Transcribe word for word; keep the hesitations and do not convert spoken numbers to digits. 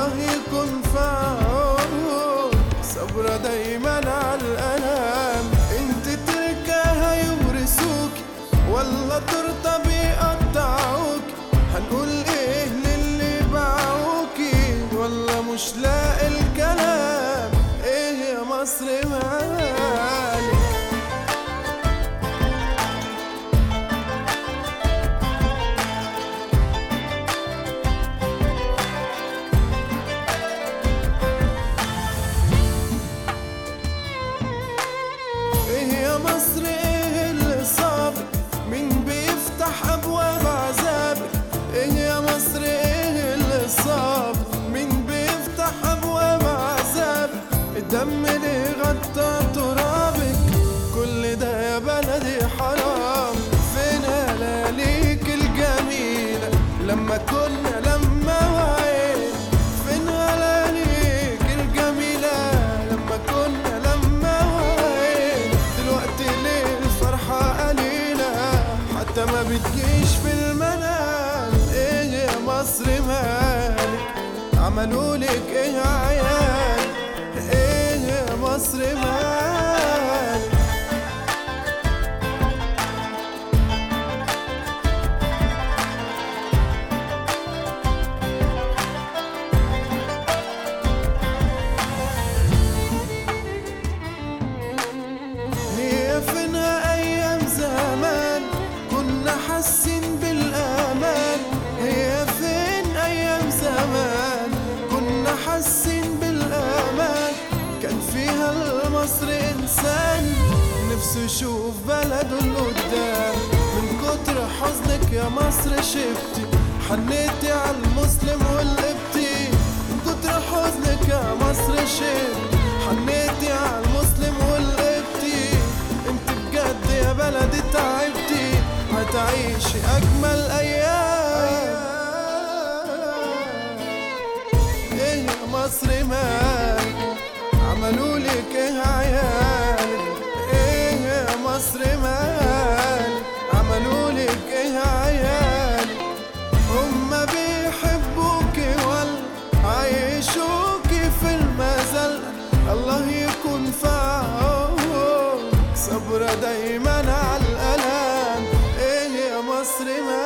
الله يكون في عونك، صبرة دايما على الألم. انت تركاها يورثوكي ولا ترضى بيقطعوك؟ هنقول ايه للي باعوكي ولا مش لاقي الكلام؟ ايه يا مصر مالك؟ ايه يا مصر ايه اللي صابك؟ مين بيفتح ابواب عذابك؟ ايه يا مصر ايه اللي صابك؟ مين بيفتح ابواب عذابك؟ الدم اللي غطى ترابك كل ده يا بلدي حرام. فين هلاليك الجميلة لما كنا لما وعيت؟ فين هلاليك الجميلة لما كنا لما وعيت؟ دلوقتي ليه الفرحة قليلة حتى ما بتجيش في المنام؟ ايه يا مصر مالك؟ عملولك ايه عيال؟ ايه يا مصر مالك؟ هي فينها ايام زمان كنا حاسين بالامان؟ هي فين ايام زمان كنا حاسين بالامان؟ كان فيها المصر انسان نفسه يشوف بلده لقدام. من كتر حزنك يا مصر شفتي حنيتي على المسلم والقبطي. من كتر حزنك يا مصر شفتي حنيتي على المسلم والقبطي. انت بجد يا بلدي تعبتي هتعيشي اجمل ايام. ايه يا مصر مالك؟ عملولك ايه عيالك؟ ايه يا مصر مالك؟ عملولك ايه عيالك؟ هما بيحبوكي ولا عايشوكي في المزل؟ الله يكون في عونك، صبرة دايما على الألم. ايه يا مصر مالك؟